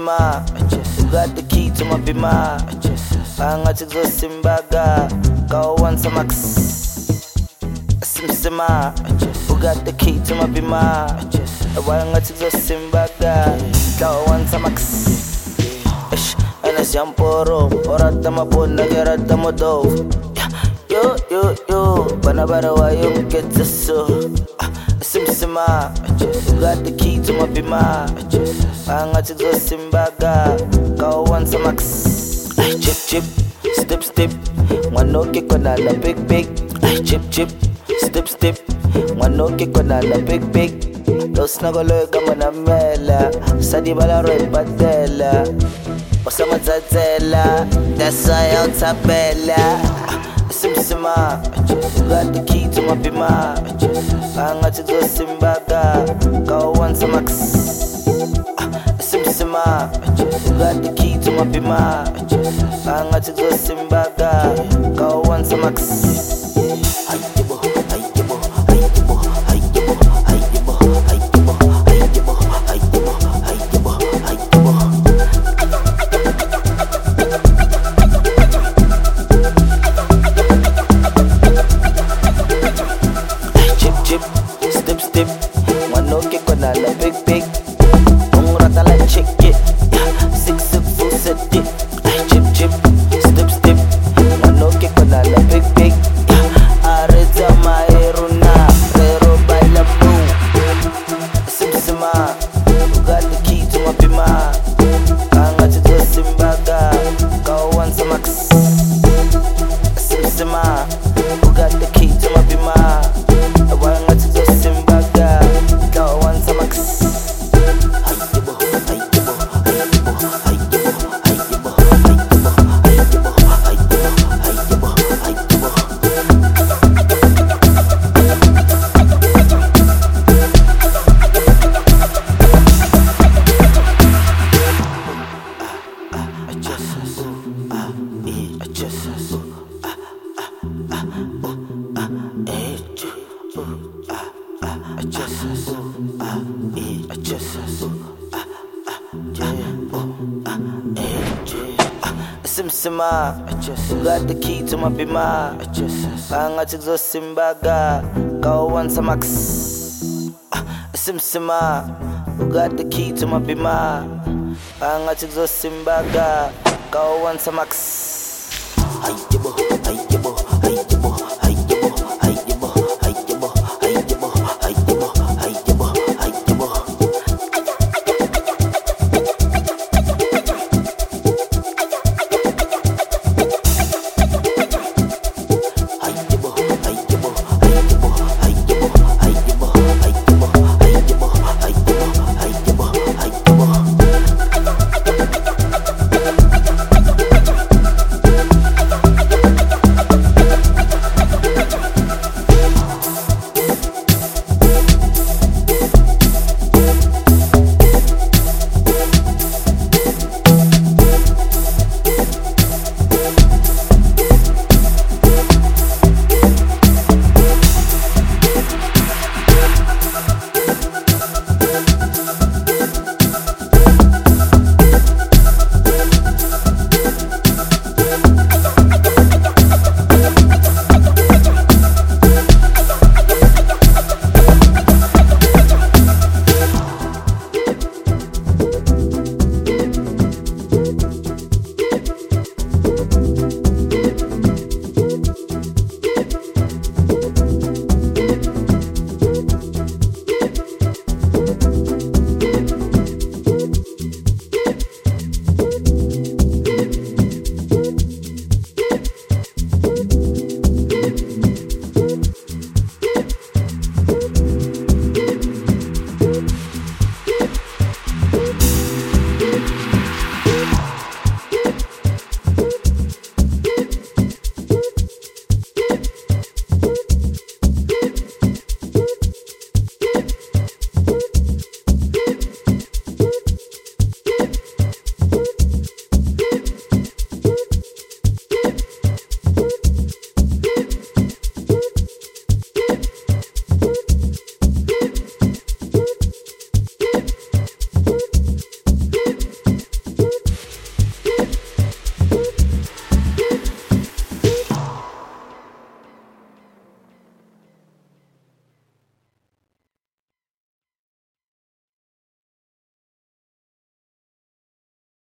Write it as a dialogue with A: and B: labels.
A: Simsima, who got the key to my bima. Angathi kuzosimbaga, kawansa max. Simsima, who got the key to my bima. Angathi kuzosimbaga, kawansa max. Anas yamporo, orata mabona gerata modo. Yo, banabara wa yo get so. Simsima, who got the key to my bima. Angathi kuzosimbaga, kawansa max. Chip, step, mwanoke kona na big. Chip, step, mwanoke kona na big. Los nagoloy kama na mela, sadi bala roy patela. Osama zazela, that's why out tabela. Simsima, got the key to my bima. Angathi kuzosimbaga, kawansa max. Simsima, got the key to my bima. Angathi kuzosimbaga, kawansa max. Chip, step, mwanoke kona na big. Ungrata la check it, 6 full set it. Chip, step, mwanoke kona na big. Areza maeruna, rero baila boom. Simsima, who got the key to my bima. Angathi kuzosimbaga, kawansa max. Simsima, who got the key to my bima. Angathi kuzosimbaga, kawansa max. Simsima, who got the key to my bima. Angathi kuzosimbaga, kawansa max. Simsima, who got the key to my bima. Angathi kuzosimbaga, kawansa max.